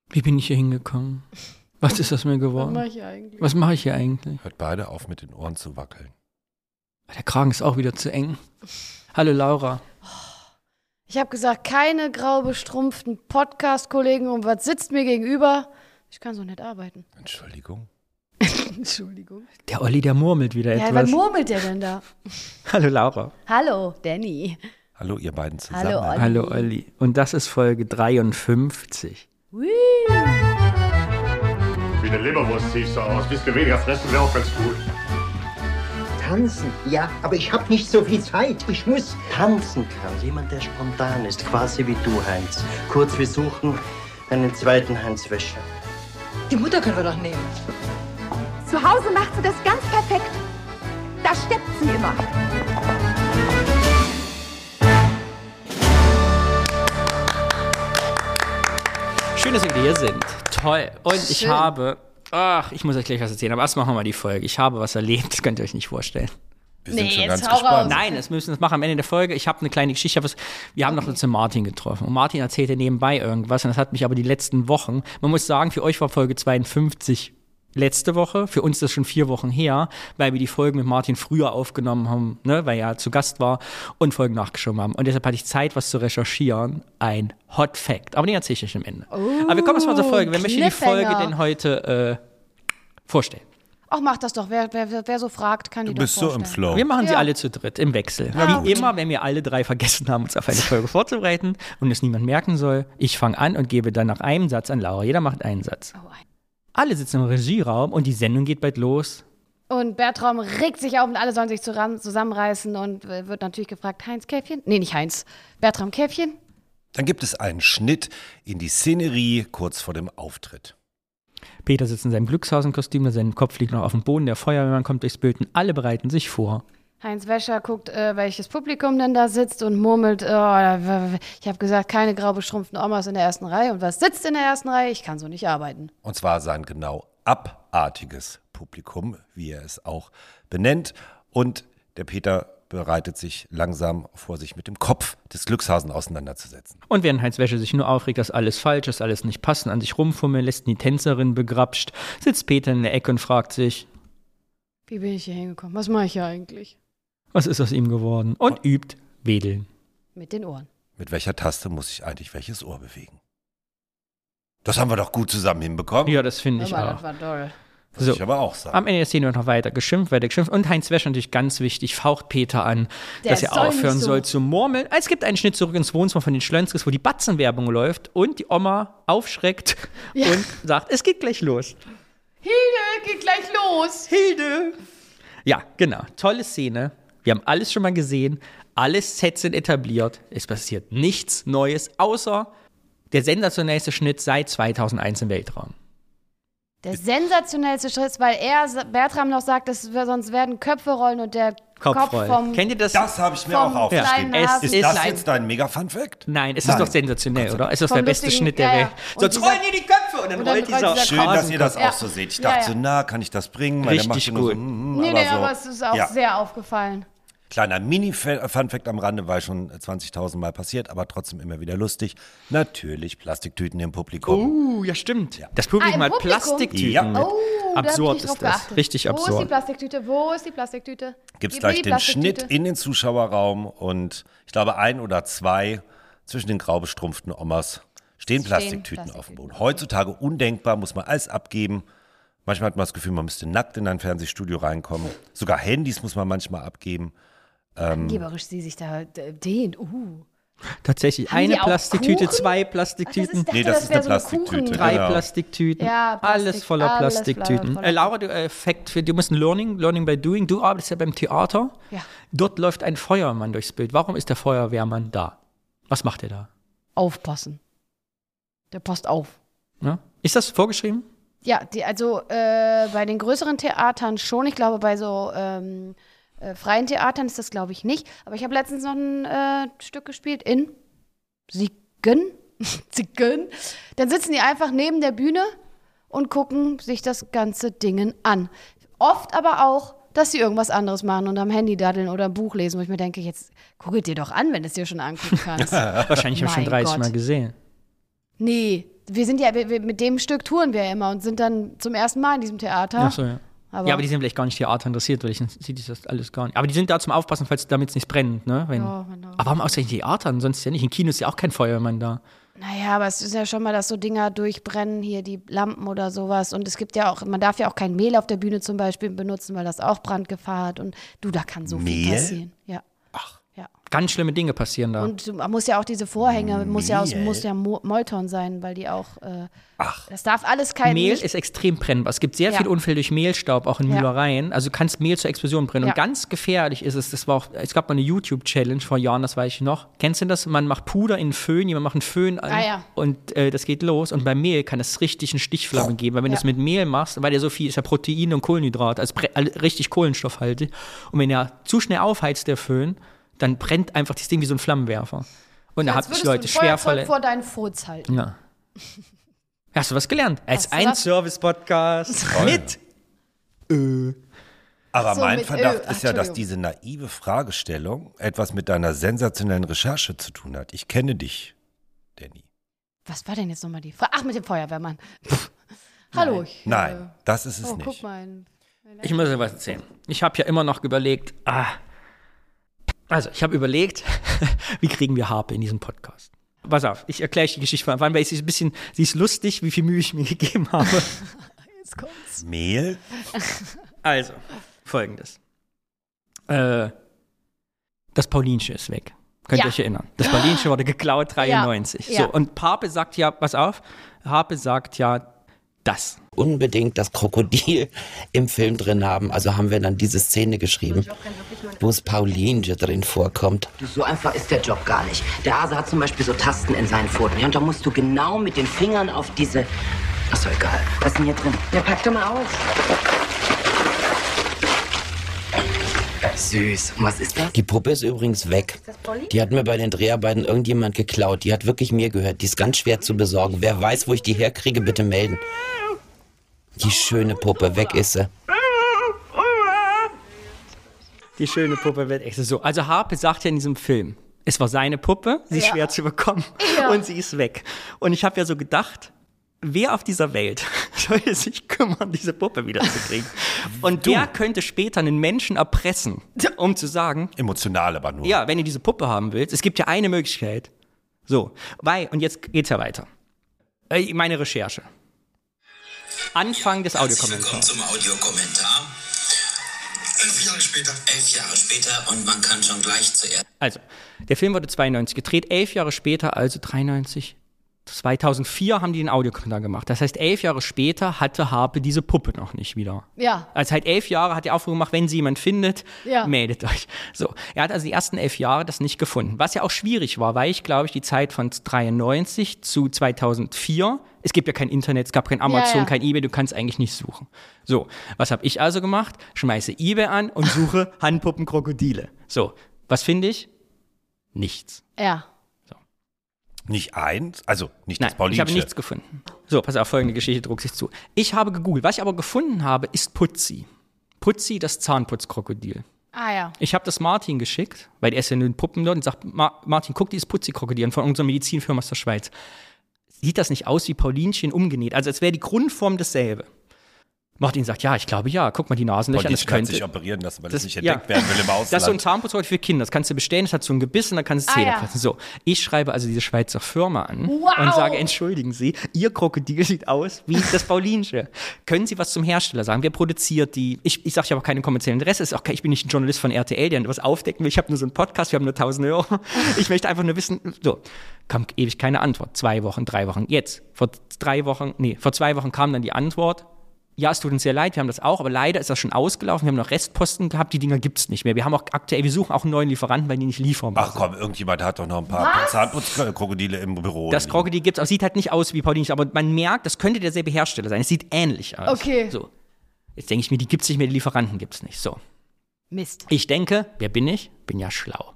Wie bin ich hier hingekommen? Was ist aus mir geworden? Was mache ich hier eigentlich? Hört beide auf, mit den Ohren zu wackeln. Der Kragen ist auch wieder zu eng. Hallo Laura. Ich habe gesagt, keine grau bestrumpften Podcast-Kollegen und was sitzt mir gegenüber? Ich kann so nicht arbeiten. Entschuldigung. Entschuldigung. Der Olli, der murmelt wieder Ja, etwas. was murmelt der denn da? Hallo Laura. Hallo, Danny. Hallo, ihr beiden zusammen. Hallo, Olli. Hallo Olli. Und das ist Folge 53. Woo. Wie eine Leberwurst siehst du aus. Bisschen weniger fressen wäre auch ganz gut. Tanzen? Ja, aber ich habe nicht so viel Zeit. Ich muss... Tanzen kann jemand, der spontan ist, quasi wie du, Heinz. Kurz, wir suchen einen zweiten Heinz Wäscher. Die Mutter können wir doch nehmen. Zu Hause macht sie das ganz perfekt. Da steppt sie immer. Schön, dass wir wieder hier sind. Toll. Und ich Schön. habe... ich muss euch gleich was erzählen, aber erst machen wir mal die Folge. Ich habe was erlebt, das könnt ihr euch nicht vorstellen. Wir sind schon jetzt ganz hau raus. gespannt. Nein, das müssen wir das machen am Ende der Folge. Ich habe eine kleine Geschichte. Wir haben noch uns mit Martin getroffen. Und Martin erzählte nebenbei irgendwas. Und das hat mich aber die letzten Wochen, man muss sagen, für euch war Folge 52 letzte Woche. Für uns ist das schon 4 Wochen her, weil wir die Folgen mit Martin früher aufgenommen haben, ne, weil er zu Gast war und Folgen nachgeschoben haben. Und deshalb hatte ich Zeit, was zu recherchieren. Ein Hot Fact. Aber den erzähle ich euch am Ende. Aber wir kommen erstmal zur Folge. Wer möchte die Folge Cliffhanger. denn heute vorstellen? Ach, mach das doch. Wer so fragt, kann die Du doch bist so vorstellen. im Flow. Wir machen sie Ja. alle zu dritt im Wechsel. Ah, Wie immer, wenn wir alle 3 vergessen haben, uns auf eine Folge vorzubereiten und es niemand merken soll, ich fange an und gebe dann nach einem Satz an Laura. Jeder macht einen Satz. Oh, Alle sitzen im Regieraum und die Sendung geht bald los. Und Bertram regt sich auf und alle sollen sich zusammenreißen und wird natürlich gefragt, Heinz Käffchen? Nee, nicht Heinz. Bertram Käffchen? Dann gibt es einen Schnitt in die Szenerie kurz vor dem Auftritt. Peter sitzt in seinem Glückshausenkostüm, sein Kopf liegt noch auf dem Boden, der Feuerwehrmann kommt durchs Bild und alle bereiten sich vor. Heinz Wäscher guckt, welches Publikum denn da sitzt und murmelt, ich habe gesagt, keine grau beschrumpften Omas in der ersten Reihe. Und was sitzt in der ersten Reihe? Ich kann so nicht arbeiten. Und zwar sein genau abartiges Publikum, wie er es auch benennt. Und der Peter bereitet sich langsam vor, sich mit dem Kopf des Glückshausen auseinanderzusetzen. Und während Heinz Wäscher sich nur aufregt, dass alles falsch ist, alles nicht passen, an sich rumfummeln lässt, die Tänzerin begrapscht, sitzt Peter in der Ecke und fragt sich, Wie bin ich hier hingekommen? Was mache ich hier eigentlich? was ist aus ihm geworden? Und übt Wedeln. Mit den Ohren. Mit welcher Taste muss ich eigentlich welches Ohr bewegen? Das haben wir doch gut zusammen hinbekommen. Ja, das finde ich Aber auch. das war toll. Muss So. ich aber auch sagen. Am Ende der Szene wird noch weiter geschimpft. Und Heinz Wäscher natürlich ganz wichtig, faucht Peter an, Der dass er soll aufhören nicht so. soll zu murmeln. Es gibt einen Schnitt zurück ins Wohnzimmer von den Schlönskes, wo die Batzenwerbung läuft und die Oma aufschreckt und sagt, es geht gleich los. Hilde, geht gleich los. Hilde! Ja, genau. Tolle Szene. Wir haben alles schon mal gesehen. Alle Sets sind etabliert. Es passiert nichts Neues, außer der sensationellste Schnitt seit 2001 im Weltraum. Der sensationellste Schritt, weil Bertram noch sagt, sonst werden Köpfe rollen und der Kopf Kopfroll. vom... Kennt ihr das? Das habe ich mir vom auch aufgeschrieben. kleinen Hasen. Ist ist das ein- jetzt dein Mega-Fun-Fact? Nein, es ist Nein. doch sensationell, oder? Es ist Vom der beste lustigen- Schnitt der ja, ja. Welt. Und Sonst dieser- rollen die Köpfe und dann und dann rollt rollt dieser dieser Schön, dass ihr das Ja. auch so seht. Ich Ja, dachte ja. so, na, kann ich das bringen? Weil Richtig der macht nur gut. Nee, so. aber es ist auch Ja. sehr aufgefallen. Kleiner Mini-Fun-Fact am Rande, weil schon 20.000 Mal passiert, aber trotzdem immer wieder lustig. Natürlich Plastiktüten im Publikum. Ja, stimmt. Das Publikum im hat Publikum? Plastiktüten Ja. mit. Oh, da hab ich Absurd nicht drauf ist das. geachtet. Richtig Wo ist die absurd. Plastiktüte? Wo ist die Plastiktüte? Gibt es Gib mir gleich die den Plastiktüte. Schnitt in den Zuschauerraum und ich glaube 1 oder 2 zwischen den grau bestrumpften Omas stehen Plastiktüten auf dem Boden. Heutzutage undenkbar, muss man alles abgeben. Manchmal hat man das Gefühl, man müsste nackt in ein Fernsehstudio reinkommen. Sogar Handys muss man manchmal abgeben. Angeberisch sie sich da dehnt. Tatsächlich Haben die eine auch Plastiktüte, Kuchen? 2 Ach, Plastiktüten, Nee, das ist wär eine so ein Plastiktüte. Kuchen. 3 Genau. Plastiktüten. Ja, alles voller alles Plastiktüten. voller- Laura, du du musst ein Learning by Doing. Du arbeitest ja beim Theater. Ja. Dort läuft ein Feuerwehrmann durchs Bild. Warum ist der Feuerwehrmann da? Was macht er da? Aufpassen. Der passt auf. Ja? Ist das vorgeschrieben? Ja, bei den größeren Theatern schon. Ich glaube, bei so freien Theatern ist das, glaube ich, nicht. Aber ich habe letztens noch ein Stück gespielt in Siegen. Siegen. Dann sitzen die einfach neben der Bühne und gucken sich das ganze Ding an. Oft aber auch, dass sie irgendwas anderes machen und am Handy daddeln oder ein Buch lesen, wo ich mir denke, jetzt guck es dir doch an, wenn du es dir schon angucken kannst. Wahrscheinlich habe ich schon Mein 30 Gott. Mal gesehen. Nee, Wir sind ja, mit dem Stück touren wir ja immer und sind dann zum ersten Mal in diesem Theater. Ach so, ja. Aber die sind vielleicht gar nicht Theater interessiert, weil ich sieht das alles gar nicht. Aber die sind da zum Aufpassen, damit es nicht brennt, ne? Genau. Aber warum ausgerechnet Theater? Sonst ja nicht. In Kinos ist ja auch kein Feuerwehrmann da. Naja, aber es ist ja schon mal, dass so Dinger durchbrennen, hier die Lampen oder sowas. Und es gibt ja auch, man darf ja auch kein Mehl auf der Bühne zum Beispiel benutzen, weil das auch Brandgefahr hat. Und da kann so viel passieren. Ja. Ach. Ja. Ganz schlimme Dinge passieren da. Und man muss ja auch diese Vorhänge, muss ja Molton sein, weil die auch, das darf alles kein... Mehl ist extrem brennbar. Es gibt sehr viele Unfälle durch Mehlstaub, auch in Müllereien. Also du kannst Mehl zur Explosion brennen. Und ganz gefährlich ist es, es gab mal eine YouTube-Challenge vor Jahren, das weiß ich noch. Kennst du das? Man macht Puder in einen Föhn, jemand macht einen Föhn an und das geht los. Und beim Mehl kann es richtig eine Stichflamme geben, weil wenn du es mit Mehl machst, weil der so viel ist ja Protein und Kohlenhydrat, also richtig kohlenstoffhaltig. Und wenn er zu schnell aufheizt, der Föhn, dann brennt einfach das Ding wie so ein Flammenwerfer. Und da haben sich Leute schwer verletzt. Vor deinen Furz halten. Ja. Hast du was gelernt? Als ein Service-Podcast mit Aber mein Verdacht ist ja, dass diese naive Fragestellung etwas mit deiner sensationellen Recherche zu tun hat. Ich kenne dich, Danny. Was war denn jetzt nochmal die Frage? Ach, mit dem Feuerwehrmann. Hallo. Nein, das ist es nicht. Guck mal. Ich muss dir was erzählen. Ich habe ja immer noch überlegt, wie kriegen wir Harpe in diesem Podcast? Pass auf, ich erkläre euch die Geschichte von Anfang, weil sie ist lustig, wie viel Mühe ich mir gegeben habe. Jetzt kommt's. Mehl? Also, Folgendes. Das Paulinchen ist weg. Könnt ihr euch erinnern? Das Paulinchen wurde geklaut, 93. Ja. So, und Harpe sagt ja, pass auf, Harpe sagt ja das. Unbedingt das Krokodil im Film drin haben. Also haben wir dann diese Szene geschrieben, wo es Paulinchen drin vorkommt. So einfach ist der Job gar nicht. Der Hase hat zum Beispiel so Tasten in seinen Pfoten. Ja, und da musst du genau mit den Fingern auf diese... Ach so, egal. Was ist denn hier drin? Ja, pack doch mal auf. Süß. Und was ist das? Die Puppe ist übrigens weg. Die hat mir bei den Dreharbeiten irgendjemand geklaut. Die hat wirklich mir gehört. Die ist ganz schwer zu besorgen. Wer weiß, wo ich die herkriege, bitte melden. Die schöne Puppe, weg ist sie. Die schöne Puppe wird echt so. Also Harpe sagt ja in diesem Film, es war seine Puppe, sie ist schwer zu bekommen und sie ist weg. Und ich habe ja so gedacht, wer auf dieser Welt soll sich kümmern, diese Puppe wiederzukriegen? Und wer könnte später einen Menschen erpressen, um zu sagen... Emotional aber nur. Ja, wenn du diese Puppe haben willst, es gibt ja eine Möglichkeit. So, und jetzt geht's ja weiter. Meine Recherche. Anfang des Audiokommentars. Willkommen zum Audiokommentar. 11 Jahre später. 11 Jahre später und man kann schon gleich zuerst... Also, der Film wurde 92 gedreht, 11 Jahre später, also 93... 2004 haben die den Audiokommentar gemacht. Das heißt, 11 Jahre später hatte Harpe diese Puppe noch nicht wieder. Ja. Also halt 11 Jahre hat die Aufruf gemacht, wenn sie jemand findet, meldet euch. So, er hat also die ersten 11 Jahre das nicht gefunden. Was ja auch schwierig war, weil ich, glaube ich, die Zeit von 93 zu 2004, es gibt ja kein Internet, es gab kein Amazon, kein eBay, du kannst eigentlich nicht suchen. So, was habe ich also gemacht? Schmeiße eBay an und suche Handpuppen-Krokodile. So, was finde ich? Nichts. Ja. Nicht eins? Also nicht Nein, das Paulinchen? Ich habe nichts gefunden. So, pass auf, folgende Geschichte druckt sich zu. Ich habe gegoogelt. Was ich aber gefunden habe, ist Putzi. Putzi, das Zahnputzkrokodil. Ah ja. Ich habe das Martin geschickt, weil er ist ja nur ein Puppen dort und sagt, Martin, guck dieses Putzi-Krokodil von unserer Medizinfirma aus der Schweiz. Sieht das nicht aus wie Paulinchen umgenäht? Also als wäre die Grundform dasselbe. Martin sagt, ja, ich glaube ja. Guck mal die Nasenlöcher an, das könnte. Sich operieren lassen, weil das nicht entdeckt werden will im Ausland. Das ist so ein Zahnputzrohr für Kinder. Das kannst du bestellen. Das hat so ein Gebiss und dann kannst du Zähne kratzen. So, ich schreibe also diese Schweizer Firma an und sage, entschuldigen Sie, Ihr Krokodil sieht aus wie das Paulinchen. Können Sie was zum Hersteller sagen? Wer produziert die? Ich sage, ich habe keine kommerziellen Interesse. Ich bin nicht ein Journalist von RTL, der was aufdecken will. Ich habe nur so einen Podcast, wir haben nur 1000 Euro. Ich möchte einfach nur wissen, so, kam ewig keine Antwort. 2 Wochen, 3 Wochen. Jetzt, vor 2 Wochen kam dann die Antwort. Ja, es tut uns sehr leid, wir haben das auch, aber leider ist das schon ausgelaufen. Wir haben noch Restposten gehabt, die Dinger gibt's nicht mehr. Wir haben auch aktuell, wir suchen auch einen neuen Lieferanten, weil die nicht lieferbar sind. Ach komm, irgendjemand hat doch noch ein paar Zahnputzkrokodile im Büro. Das Krokodil gibt's, aber sieht halt nicht aus wie Paulinchen, aber man merkt, das könnte derselbe Hersteller sein. Es sieht ähnlich aus. Okay. So. Jetzt denke ich mir, die gibt's nicht mehr, die Lieferanten gibt's nicht. So. Mist. Ich denke, wer bin ich? Bin ja schlau.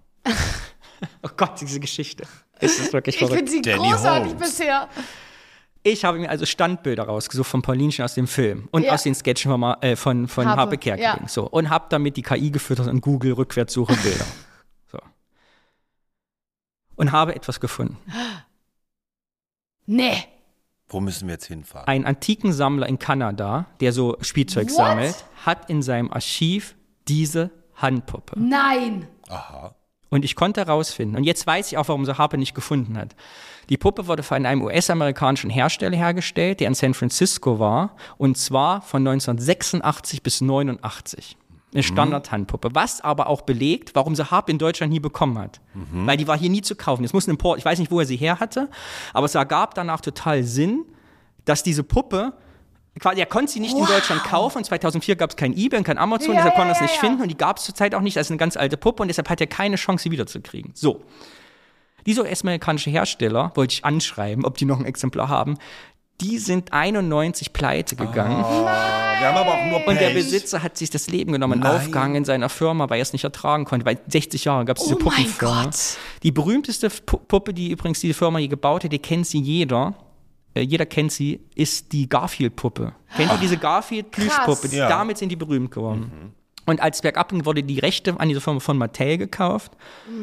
Oh Gott, diese Geschichte. Ist das wirklich verrückt? Ich finde sie großartig bisher. Ich habe mir also Standbilder rausgesucht von Paulinchen aus dem Film und aus den Sketchen von Harpe Kerkeling. So. Und habe damit die KI gefüttert und Google Rückwärtssuche Bilder. So. Und habe etwas gefunden. Nee. Wo müssen wir jetzt hinfahren? Ein Antikensammler in Kanada, der so Spielzeug sammelt, hat in seinem Archiv diese Handpuppe. Nein. Aha. Und ich konnte herausfinden, und jetzt weiß ich auch, warum sie Harpe nicht gefunden hat. Die Puppe wurde von einem US-amerikanischen Hersteller hergestellt, der in San Francisco war, und zwar von 1986 bis 89. Eine Standard-Handpuppe. Was aber auch belegt, warum sie Harpe in Deutschland nie bekommen hat. Weil die war hier nie zu kaufen. Es muss ein Import, ich weiß nicht, wo er sie her hatte, aber es ergab danach total Sinn, dass diese Puppe, er konnte sie nicht in Deutschland kaufen, und 2004 gab es kein eBay und kein Amazon, deshalb konnte er es nicht finden, und die gab es zurzeit auch nicht, das ist eine ganz alte Puppe, und deshalb hat er keine Chance, sie wiederzukriegen. So. Dieser US-amerikanische Hersteller, wollte ich anschreiben, ob die noch ein Exemplar haben, die sind 91 pleite gegangen. Wir haben aber auch nur Pech. Und der Besitzer hat sich das Leben genommen, aufgehangen in seiner Firma, weil er es nicht ertragen konnte. Weil 60 Jahre gab es diese Puppenfirma. Mein Gott. Die berühmteste Puppe, die übrigens diese Firma hier gebaut hat, die kennt sie jeder. Jeder kennt sie, ist die Garfield-Puppe. Kennt ihr diese Garfield-Plüschpuppe? Damit sind die berühmt geworden. Und als es bergab ging, wurde die Rechte an diese Firma von Mattel gekauft.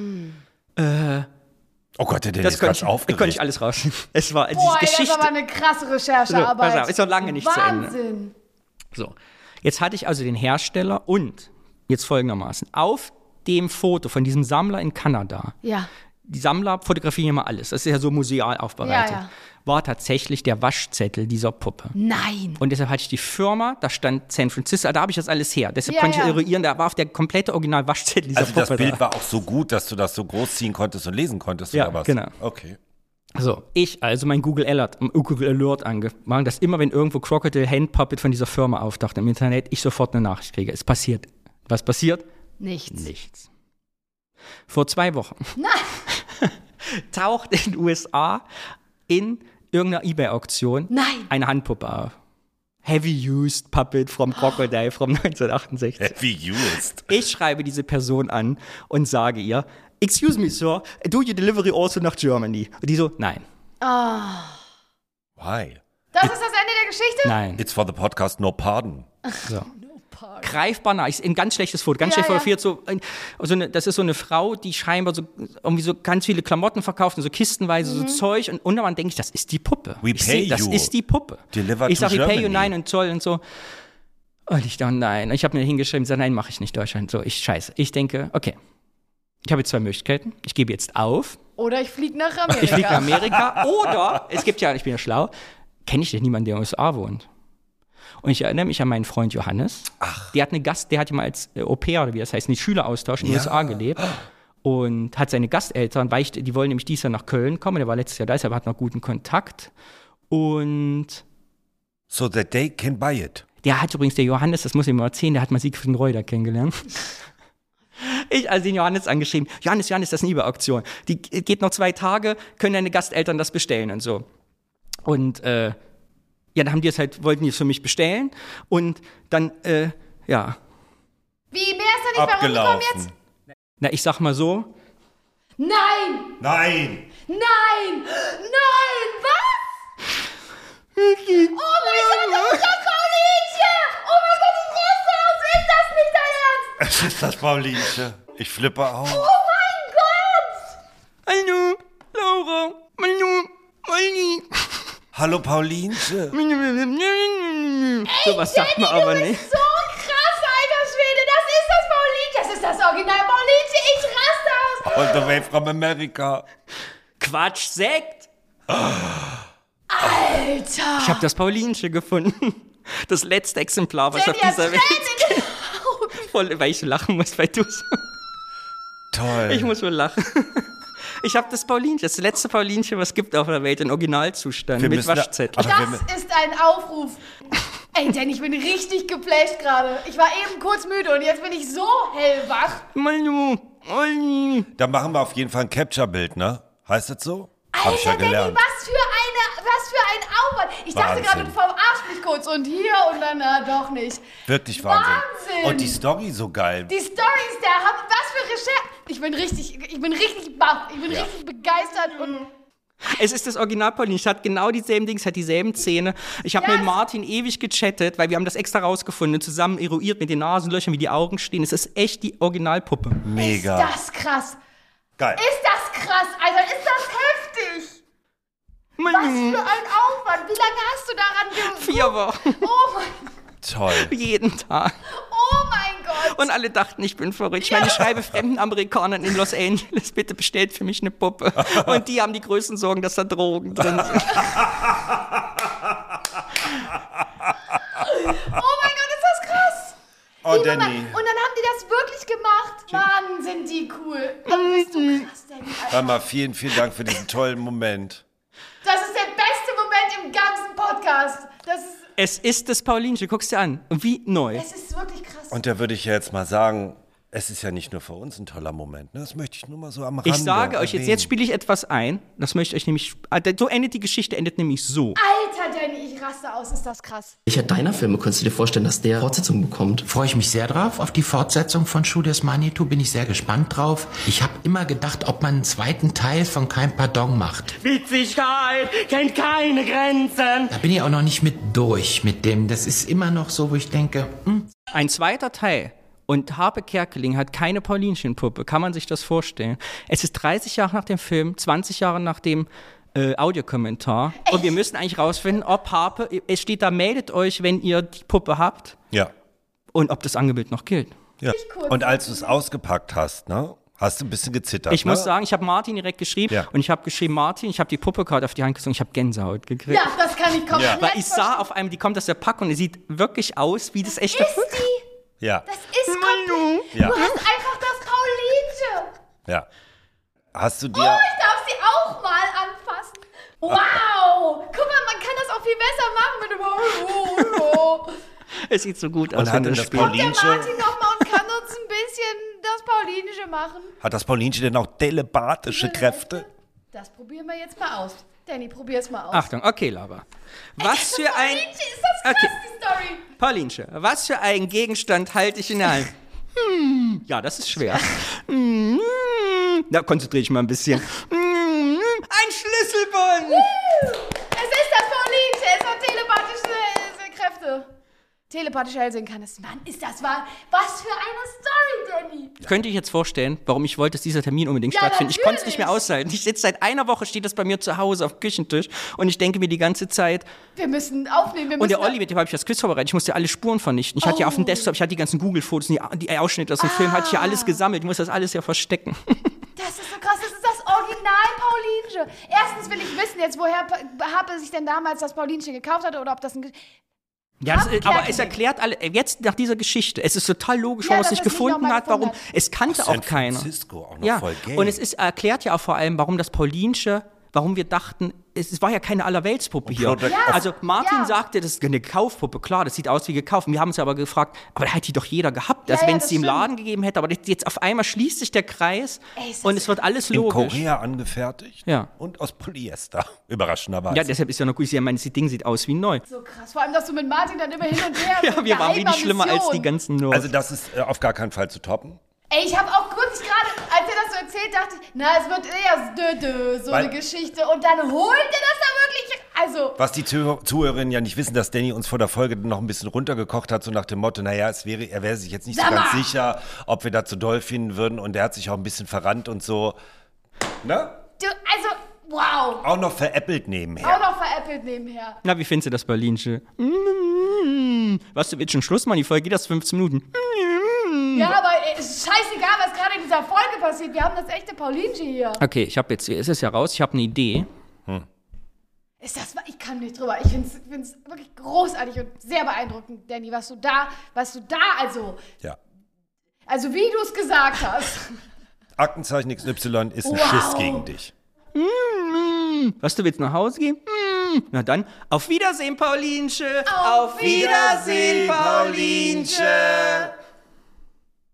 Oh Gott, der ist ganz aufgeregt. Ich konnte nicht alles raus. Es war Boah, das ist aber eine krasse Recherchearbeit. So, pass auf, ist noch lange nicht Wahnsinn. zu Ende. So, jetzt hatte ich also den Hersteller und jetzt folgendermaßen. Auf dem Foto von diesem Sammler in Kanada, die Sammler fotografieren immer alles, das ist ja so museal aufbereitet, war tatsächlich der Waschzettel dieser Puppe. Nein. Und deshalb hatte ich die Firma, da stand San Francisco, da habe ich das alles her. Deshalb konnte ich eruieren, da war auf der komplette Original-Waschzettel dieser Puppe. Also das Bild war auch so gut, dass du das so groß ziehen konntest und lesen konntest, oder was? Genau. Okay. So, ich also mein Google Alert angemacht, dass immer, wenn irgendwo Crocodile Hand Puppet von dieser Firma auftaucht im Internet, ich sofort eine Nachricht kriege. Es passiert. Was passiert? Nichts. Vor 2 Wochen taucht in den USA in irgendeiner eBay-Auktion eine Handpuppe auf. Heavy Used Puppet from Crocodile from 1968. Heavy Used. Ich schreibe diese Person an und sage ihr, excuse me, sir, do you delivery also nach Germany? Und die so, nein. Why? Das ist das Ende der Geschichte? Nein. It's for the podcast No Pardon. So. Greifbar nah, ist ein ganz schlechtes Foto, ganz schlecht fotografiert. So, das ist so eine Frau, die scheinbar so irgendwie so ganz viele Klamotten verkauft und so kistenweise so Zeug, und unterwann denke ich, das ist die Puppe. Das ist die Puppe. Ich sage, pay you, nein, und toll und so. Und ich dachte, nein. Ich habe mir hingeschrieben, sage, nein, mache ich nicht, Deutschland. So, ich denke, okay, ich habe jetzt 2 Möglichkeiten. Ich gebe jetzt auf. Oder ich fliege nach Amerika. Ich fliege nach Amerika. Oder, es gibt ja, ich bin ja schlau, kenne ich denn niemanden, der in den USA wohnt? Und ich erinnere mich an meinen Freund Johannes. Der hat der hat ja mal als Au-pair, oder wie das heißt, einen Schüleraustausch in den USA gelebt. Und hat seine Gasteltern, die wollen nämlich dieses Jahr nach Köln kommen. Der war letztes Jahr da, deshalb hat noch guten Kontakt. Und so that they can buy it. Der hat übrigens, der Johannes, das muss ich mal erzählen, der hat mal Siegfried Reuter kennengelernt. Ich also den Johannes angeschrieben, Johannes, das ist eine eBay-Auktion. Die geht noch 2 Tage, können deine Gasteltern das bestellen und so. Und dann haben die es wollten die es für mich bestellen. Und dann, Wie, mehr ist da nicht bei rumgekommen jetzt? Na, ich sag mal so. Nein! Nein! Nein! Nein! Was? Oh mein Gott, Paulinchen! Oh mein Gott, ich raste aus! Ist das nicht dein Ernst? Es ist das Paulinchen. Ich flippe auf. Oh mein Gott! Hallo, Laura. Hallo, Molly. Hallo, Paulinchen. So was sagt man aber nicht. So krass, alter Schwede. Das ist das Paulinchen. Das ist das Original Paulinchen. Ich raste aus. All the way from America. Quatsch, Sekt. Alter. Ich habe das Paulinchen gefunden. Das letzte Exemplar, was auf dieser Welt gibt. Voll, weil ich so lachen muss, weil du so... Toll. Ich muss wohl lachen. Ich habe das Paulinchen, das letzte Paulinchen, was es gibt auf der Welt, in Originalzustand, mit Waschzettel. Das ist ein Aufruf. Ey, denn ich bin richtig geflasht gerade. Ich war eben kurz müde und jetzt bin ich so hellwach. Da machen wir auf jeden Fall ein Capture-Bild, ne? Heißt das so? Alter, Hab ich ja gelernt. Danny, was für ein Aufwand. Ich dachte gerade, du verarschst mich kurz und hier und dann, doch nicht. Wirklich Wahnsinn. Und die Story so geil. Die Story ist der Hammer. Was für Recherche. Ich bin richtig baff. Ich bin richtig begeistert und... Es ist das Original Paulinchen. Es hat genau dieselben Dinge, es hat dieselben Zähne. Ich habe mit Martin ewig gechattet, weil wir haben das extra rausgefunden, zusammen eruiert mit den Nasenlöchern, wie die Augen stehen. Es ist echt die Originalpuppe. Mega. Ist das krass. Geil. Ist das krass, Alter. Ist das heftig. Was für ein Aufwand. Wie lange hast du daran 4 Wochen. Oh mein Gott. Toll. Jeden Tag. Oh mein Gott. Und alle dachten, ich bin verrückt. Ich meine, ich schreibe fremden Amerikanern in Los Angeles, bitte bestellt für mich eine Puppe. Und die haben die größten Sorgen, dass da Drogen drin sind. Oh mein Gott, ist das krass. Oh, Danny. Und dann haben die das wirklich gemacht. Mann, sind die cool. Dann bist du krass, Danny. Mama, vielen, vielen Dank für diesen tollen Moment. Das ist der beste Moment im ganzen Podcast. Es ist das Paulinchen, guck's dir an. Wie neu. Es ist wirklich krass. Und da würde ich ja jetzt mal sagen, es ist ja nicht nur für uns ein toller Moment. Ne? Das möchte ich nur mal so am Rande Ich sage euch erwähnen. jetzt spiele ich etwas ein. Das möchte ich euch nämlich, so endet die Geschichte, endet nämlich so. Alter, Danny, ich raste aus, ist das krass. Welcher deiner Filme könntest du dir vorstellen, dass der Fortsetzung bekommt? Freue ich mich sehr drauf. Auf die Fortsetzung von Shooters Manitou bin ich sehr gespannt drauf. Ich habe immer gedacht, ob man einen zweiten Teil von Kein Pardon macht. Witzigkeit kennt keine Grenzen. Da bin ich auch noch nicht mit durch mit dem. Das ist immer noch so, wo ich denke, Ein zweiter Teil. Und Harpe Kerkeling hat keine Paulinchen-Puppe. Kann man sich das vorstellen? Es ist 30 Jahre nach dem Film, 20 Jahre nach dem Audiokommentar. Und wir müssen eigentlich rausfinden, ob Harpe, es steht da, meldet euch, wenn ihr die Puppe habt. Ja. Und ob das Angebot noch gilt. Ja. Und als du es ausgepackt hast, ne, hast du ein bisschen gezittert. Ich muss sagen, ich habe Martin direkt geschrieben und ich habe geschrieben, Martin, ich habe die Puppe gerade auf die Hand gezogen, ich habe Gänsehaut gekriegt. Ja, das kann ich komplett Weil ich sah auf einmal, die kommt aus der Packung und die sieht wirklich aus wie das echte Puppe. Ja. Das ist komplett. Ja. Du hast einfach das Paulinchen. Ja. Hast du dir... Oh, ich darf sie auch mal anfassen. Wow. Guck mal, man kann das auch viel besser machen mit dem... Es sieht so gut aus. Und hat denn das Paulinchen... Kommt der Martin nochmal und kann uns ein bisschen das Paulinische machen? Hat das Paulinchen denn auch telepathische Kräfte? Das probieren wir jetzt mal aus. Danny, probier's mal aus. Achtung, okay, Lava. Was für ein... Paulinchen, ist das krass, die Story. Paulinchen, was für einen Gegenstand halte ich in der Hand? Ja, das ist schwer. Da konzentriere ich mal ein bisschen. Ein Schlüsselbund! Es ist das Paulinchen, es hat telepathische Kräfte. Telepathisch hellsehen kann es. Mann, ist das wahr? Was für eine Story, Danny. Könnte ich jetzt vorstellen, warum ich wollte, dass dieser Termin unbedingt stattfindet. Ich konnte es nicht mehr aushalten. Ich sitze seit einer Woche, steht das bei mir zu Hause auf dem Küchentisch und ich denke mir die ganze Zeit. Wir müssen aufnehmen. Und der Olli, mit dem habe ich das Quiz vorbereitet. Ich musste alle Spuren vernichten. Ich hatte ja auf dem Desktop, ich hatte die ganzen Google-Fotos, die Ausschnitte aus dem Film, hatte ich ja alles gesammelt. Ich muss das alles ja verstecken. Das ist so krass, das ist das Original Paulinchen. Erstens will ich wissen jetzt, woher Harpe sich denn damals das Paulinchen gekauft hatte oder ob das ein... Ja, aber es erklärt alle, jetzt nach dieser Geschichte, es ist total logisch, warum es nicht gefunden hat, warum, es kannte auch keiner. Francisco, auch noch Ja, voll Geld. und es ist, erklärt ja auch vor allem, warum das Paulinchen, warum wir dachten, es war ja keine Allerweltspuppe hier. Also Martin sagte, das ist eine Kaufpuppe, klar, das sieht aus wie gekauft. Und wir haben uns ja aber gefragt, aber da hätte die doch jeder gehabt, also wenn es die im Laden gegeben hätte. Aber jetzt auf einmal schließt sich der Kreis und es wird alles logisch. In Korea angefertigt und aus Polyester, überraschenderweise. Ja, deshalb ist ja noch gut, ich meine, das Ding sieht aus wie neu. So krass, vor allem, dass du mit Martin dann immer hin und her... Ja, wir waren wenig schlimmer als die ganzen Nerds. Also das ist auf gar keinen Fall zu toppen. Ey, ich habe auch wirklich gerade, als er das so erzählt, dachte ich, na, es wird eher so eine Geschichte. Und dann holt er das da wirklich, also... Was die Zuhörerinnen ja nicht wissen, dass Danny uns vor der Folge noch ein bisschen runtergekocht hat, so nach dem Motto, naja, er wäre sich jetzt nicht so ganz sicher, ob wir da zu doll finden würden. Und er hat sich auch ein bisschen verrannt und so, ne? Wow. Auch noch veräppelt nebenher. Na, wie findest du das Paulinchen? Was, du willst schon Schluss machen? Die Folge geht erst 15 Minuten. Ja, aber es ist scheißegal, was gerade in dieser Folge passiert. Wir haben das echte Paulinchen hier. Okay, es ist ja raus, ich habe eine Idee. Ich kann nicht drüber. Ich find's wirklich großartig und sehr beeindruckend, Danny, was du da, Ja. Also wie du es gesagt hast. Aktenzeichen XY ist ein Schiss gegen dich. Was, du willst nach Hause gehen? Na dann, auf Wiedersehen, Paulinchen. Auf Wiedersehen, Paulinchen.